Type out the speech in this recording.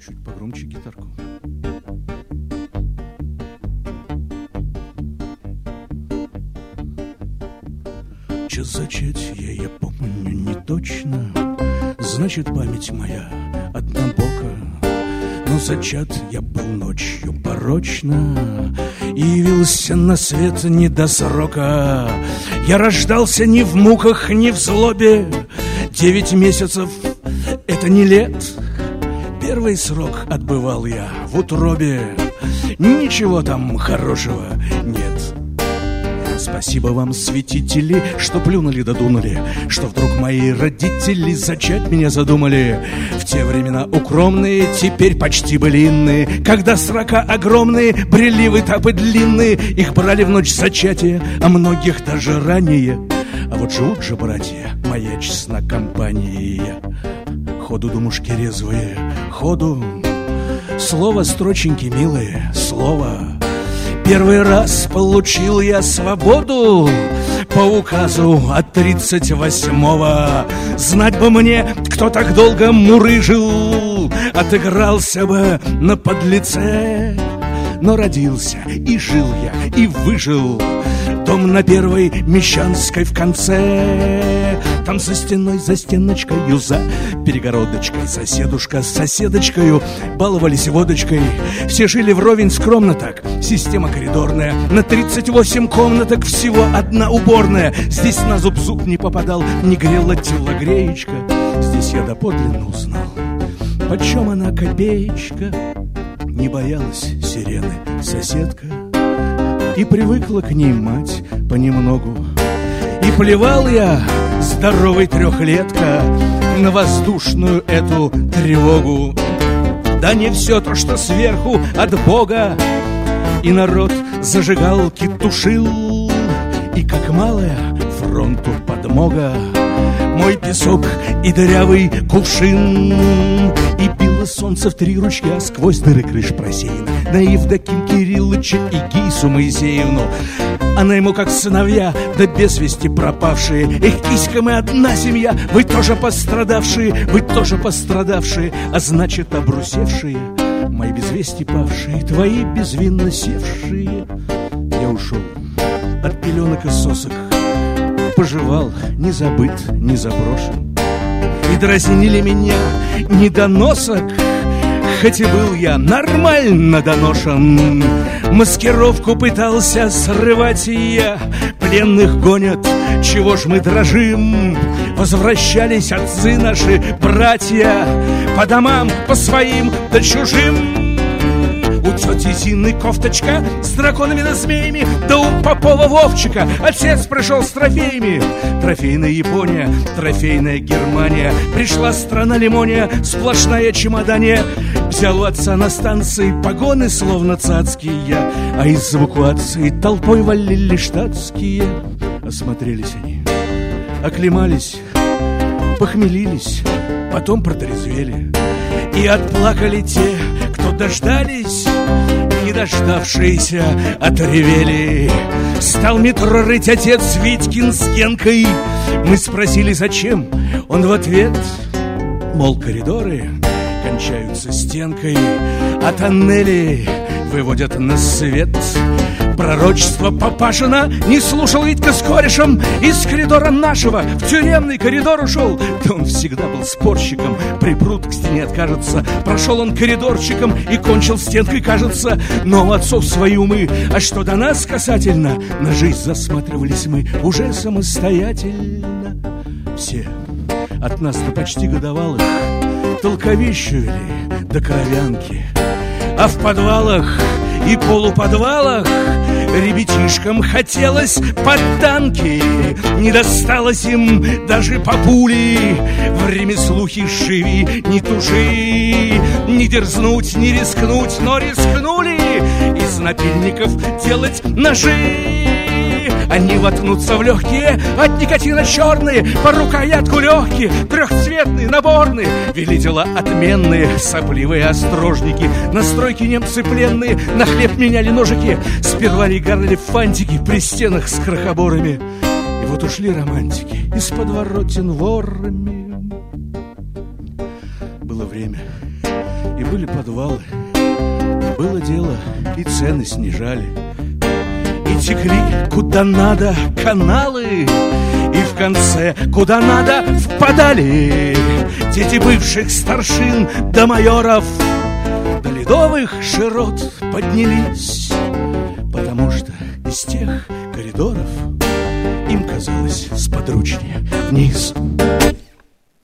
чуть погромче гитарку. Час зачатия я помню не точно, значит, память моя однобока. Но зачат я был ночью порочно и явился на свет не до срока. Я рождался ни в муках, ни в злобе. 9 месяцев — это не лет. Первый срок отбывал я в утробе. Ничего там хорошего нет. Спасибо вам, святители, что плюнули да дунули, что вдруг мои родители зачать меня задумали. В те времена укромные, теперь почти былинные, когда срока огромные, брели в этапы длинные. Их брали в ночь зачатия, а многих даже ранее. А вот живут же братья, моя честна компания. Ходу, думушки резвые, ходу. Слово строченьки милые, слово. Первый раз получил я свободу по указу от 38-го. Знать бы мне, кто так долго мурыжил, отыгрался бы на подлеце. Но родился, и жил я, и выжил. Дом на Первой Мещанской в конце. Там за стеной, за стеночкою, за перегородочкой соседушка с соседочкою баловались водочкой. Все жили вровень скромно так, система коридорная. На 38 комнаток всего одна уборная. Здесь на зуб не попадал, не грела телогреечка. Здесь я доподлинно узнал, почем она копеечка. Не боялась сирены соседка, и привыкла к ней мать понемногу. И плевал я, здоровый трехлетка, на воздушную эту тревогу. Да не все то, что сверху от Бога. И народ зажигалки тушил, и как малая фронту подмога. Мой песок и дырявый кувшин, и било солнце в 3 ручья сквозь дыры крыш просеян на Евдоким Кириллыча и Гейсу Моисеевну. Она ему как сыновья, да без вести пропавшие. Эх, киська, мы одна семья, вы тоже пострадавшие, вы тоже пострадавшие, а значит обрусевшие, мои без вести павшие, твои безвинно севшие. Я ушел от пеленок и сосок, поживал, не забыт, не заброшен. И дразнили меня недоносок, хоть и был я нормально доношен. Маскировку пытался срывать я, пленных гонят, чего ж мы дрожим? Возвращались отцы наши, братья, по домам, по своим да чужим. У тети Зины кофточка с драконами да змеями, да у Попова Вовчика отец пришел с трофеями. Трофейная Япония, трофейная Германия, пришла страна лимония, сплошная чемодания. Взял у отца на станции погоны, словно цацкие, а из эвакуации толпой валили штатские. Осмотрелись они, оклемались, похмелились, потом протрезвели. И отплакали те, кто дождались, не дождавшиеся отревели. Стал метро рыть отец Витькин с Генкой. Мы спросили, зачем? Он в ответ, мол, коридоры кончаются стенкой, а тоннели выводят на свет. Пророчество Папашина не слушал Витька с корешем. Из коридора нашего в тюремный коридор ушел. Да он всегда был спорщиком, припрут к стене откажется. Прошел он коридорчиком и кончил стенкой, кажется. Но у отцов свои умы, а что до нас касательно, на жизнь засматривались мы уже самостоятельно. Все, от нас до почти годовалых, толковищу вели до кровянки. А в подвалах и полуподвалах ребятишкам хотелось под танки. Не досталось им даже по пули. В ремеслухе живи, не тужи. Не дерзнуть, не рискнуть, но рискнули из напильников делать ножи. Они воткнутся в легкие, от никотина черные, по рукоятку легкие, трехцветные, наборные. Вели дела отменные, сопливые острожники. На стройке немцы пленные, на хлеб меняли ножики. Сперва легали фантики при стенах с крохоборами. И вот ушли романтики из подворотен ворами. Было время, И были подвалы, было дело, и цены снижали, и текли куда надо каналы, и в конце куда надо впадали дети бывших старшин до майоров, до ледовых широт поднялись, потому что из тех коридоров им казалось сподручнее вниз.